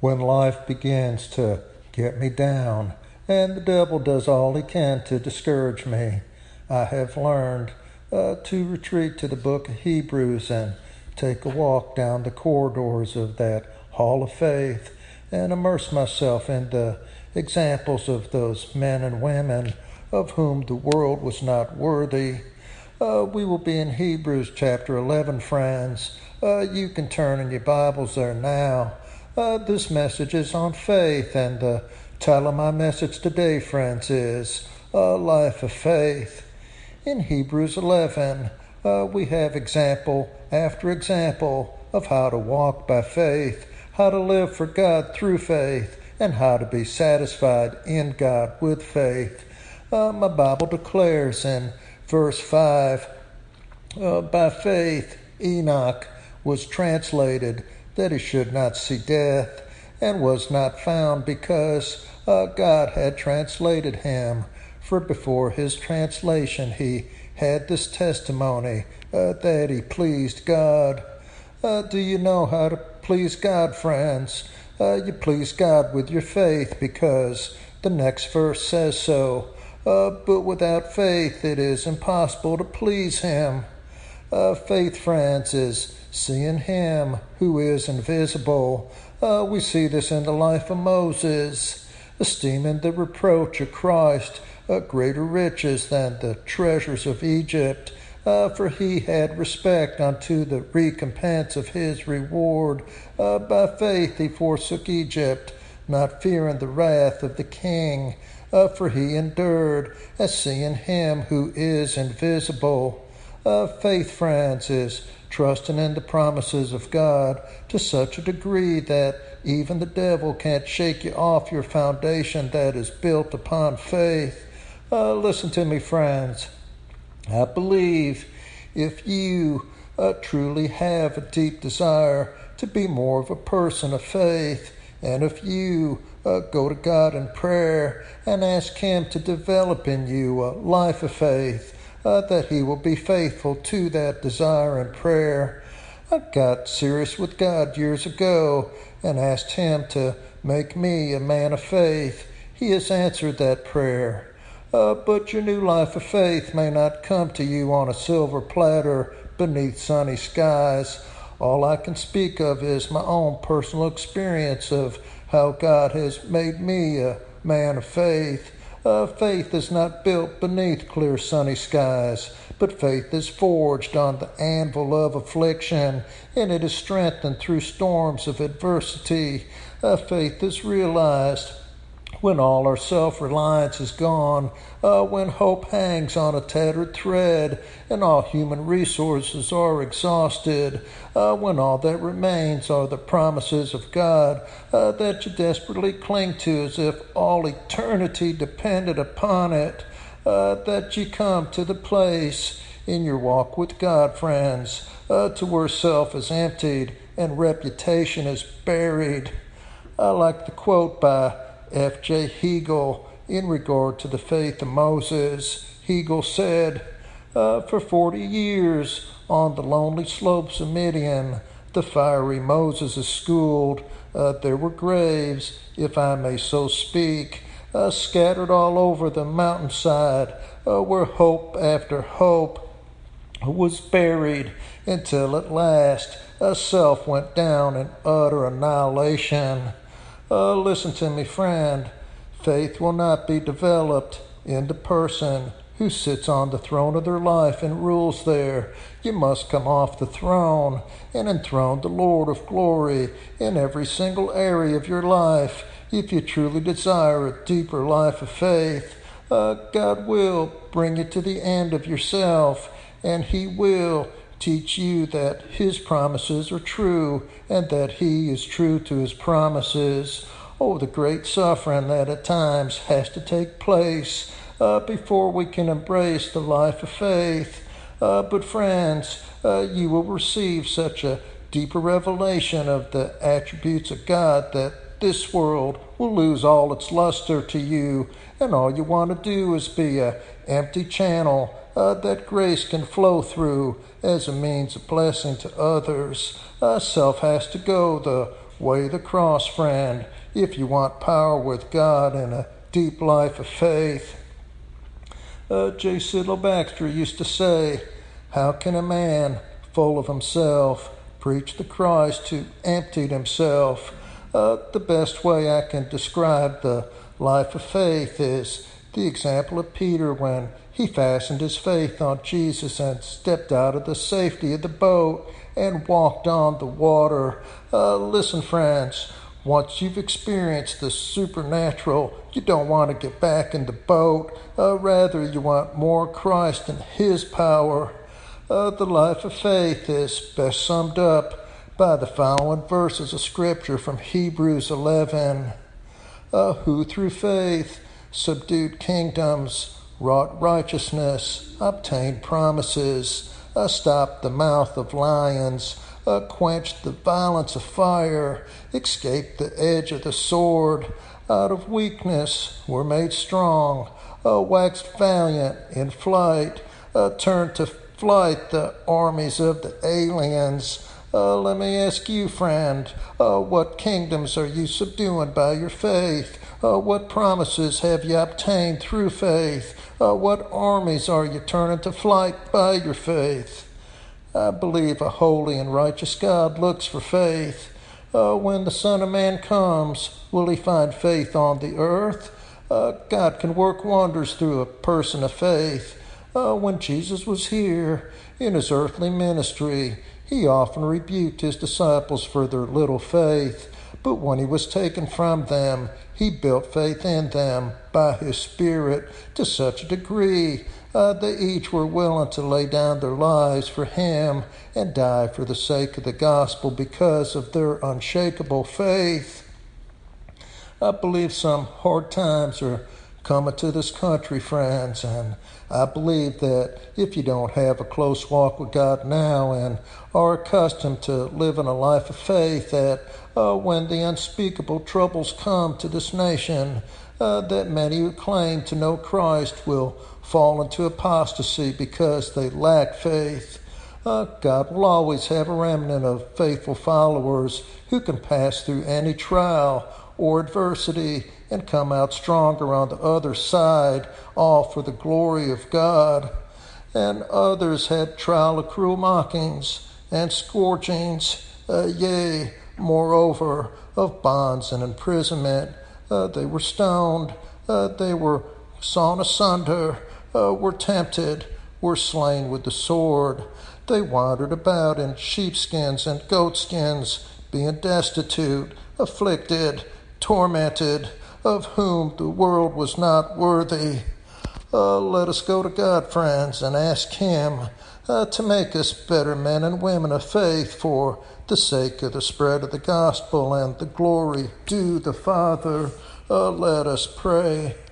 when life begins to get me down and the devil does all he can to discourage me, I have learned to retreat to the book of Hebrews and take a walk down the corridors of that hall of faith and immerse myself in the examples of those men and women of whom the world was not worthy. We will be in Hebrews chapter 11, friends. You can turn in your Bibles there now. This message is on faith, and the title of my message today, friends, is Life of Faith. In Hebrews 11, we have example after example of how to walk by faith, how to live for God through faith, and how to be satisfied in God with faith. My Bible declares in verse 5, by faith Enoch was translated that he should not see death, and was not found because God had translated him. For before his translation he had this testimony that he pleased God. Do you know how to please God, friends? You please God with your faith because the next verse says so. But without faith it is impossible to please him. Faith, friends, is seeing him who is invisible. We see this in the life of Moses, esteeming the reproach of Christ greater riches than the treasures of Egypt, for he had respect unto the recompense of his reward. By faith he forsook Egypt, not fearing the wrath of the king, for he endured as seeing him who is invisible. Faith, friends, is trusting in the promises of God to such a degree that even the devil can't shake you off your foundation that is built upon faith. Listen to me, friends. I believe if you truly have a deep desire to be more of a person of faith, and if you go to God in prayer and ask him to develop in you a life of faith, that he will be faithful to that desire and prayer. I got serious with God years ago and asked him to make me a man of faith. He has answered that prayer. But your new life of faith may not come to you on a silver platter beneath sunny skies. All I can speak of is my own personal experience of how God has made me a man of faith. Faith is not built beneath clear sunny skies, but faith is forged on the anvil of affliction, and it is strengthened through storms of adversity. Faith is realized when all our self-reliance is gone, when hope hangs on a tattered thread, and all human resources are exhausted, when all that remains are the promises of God that you desperately cling to as if all eternity depended upon it, that you come to the place in your walk with God, friends, to where self is emptied and reputation is buried. I like the quote by F.J. Hegel in regard to the faith of Moses. Hegel said, for 40 years on the lonely slopes of Midian, the fiery Moses is schooled. There were graves, if I may so speak, scattered all over the mountainside, where hope after hope was buried, until at last self went down in utter annihilation. Listen to me, friend. Faith will not be developed in the person who sits on the throne of their life and rules there. You must come off the throne and enthrone the Lord of glory in every single area of your life. If you truly desire a deeper life of faith, God will bring you to the end of yourself, and he will teach you that his promises are true and that he is true to his promises. Oh, the great suffering that at times has to take place before we can embrace the life of faith. But friends, you will receive such a deeper revelation of the attributes of God that this world will lose all its luster to you, and all you want to do is be an empty channel that grace can flow through as a means of blessing to others. Self has to go, the weigh the cross, friend, if you want power with God and a deep life of faith. J. Sidlow Baxter used to say, how can a man full of himself preach the Christ who emptied himself? The best way I can describe the life of faith is the example of Peter when he fastened his faith on Jesus and stepped out of the safety of the boat and walked on the water. Listen, friends, once you've experienced the supernatural, you don't want to get back in the boat. Rather, you want more Christ and His power. The life of faith is best summed up by the following verses of Scripture from Hebrews 11. Who through faith subdued kingdoms, wrought righteousness, obtained promises, stopped the mouth of lions, quenched the violence of fire, escaped the edge of the sword, out of weakness were made strong, waxed valiant in flight, turned to flight the armies of the aliens. Let me ask you, friend, what kingdoms are you subduing by your faith? What promises have you obtained through faith? What armies are you turning to flight by your faith? I believe a holy and righteous God looks for faith. When the Son of Man comes, will He find faith on the earth? God can work wonders through a person of faith. When Jesus was here in His earthly ministry, He often rebuked His disciples for their little faith. But when He was taken from them, He built faith in them by His Spirit to such a degree they each were willing to lay down their lives for Him and die for the sake of the gospel because of their unshakable faith. I believe some hard times are coming to this country, friends, and I believe that if you don't have a close walk with God now and are accustomed to living a life of faith, that when the unspeakable troubles come to this nation, that many who claim to know Christ will fall into apostasy because they lack faith. God will always have a remnant of faithful followers who can pass through any trial or adversity and come out stronger on the other side, all for the glory of God. And others had trial of cruel mockings and scourgings, yea, moreover, of bonds and imprisonment. They were stoned, they were sawn asunder, were tempted, were slain with the sword. They wandered about in sheepskins and goatskins, being destitute, afflicted, tormented, of whom the world was not worthy. Let us go to God, friends, and ask Him to make us better men and women of faith for the sake of the spread of the gospel and the glory due the Father. Let us pray.